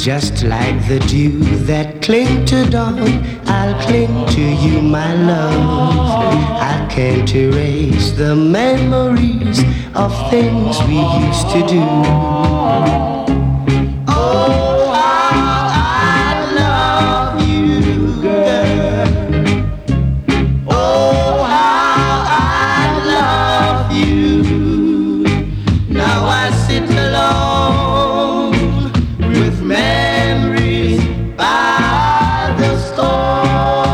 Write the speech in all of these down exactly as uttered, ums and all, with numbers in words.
Just like the dew that cling to dawn, I'll cling to you, my love. I can't erase the memories of things we used to do. Oh, how I love you, girl. Oh, how I love you. Now I sit alone with memories by the storm.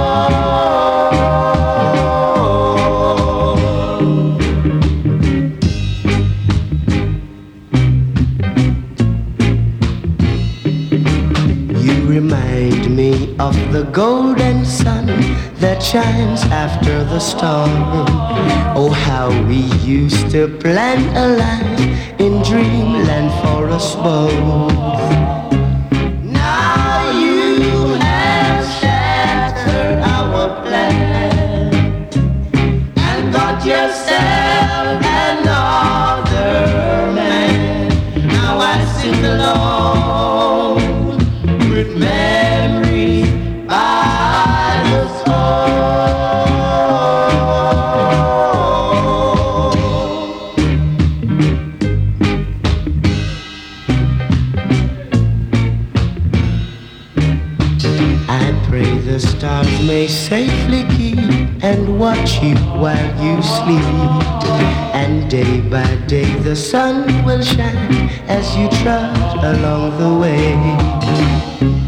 You remind me of the golden sun that shines after the storm. Oh, how we used to plan a life in dreamland for us both. Now you have shattered our plan and got yourself another man. Now I sit alone with memories by the storm. I pray the stars may safely keep and watch you while you sleep. And day by day the sun will shine as you trot along the way.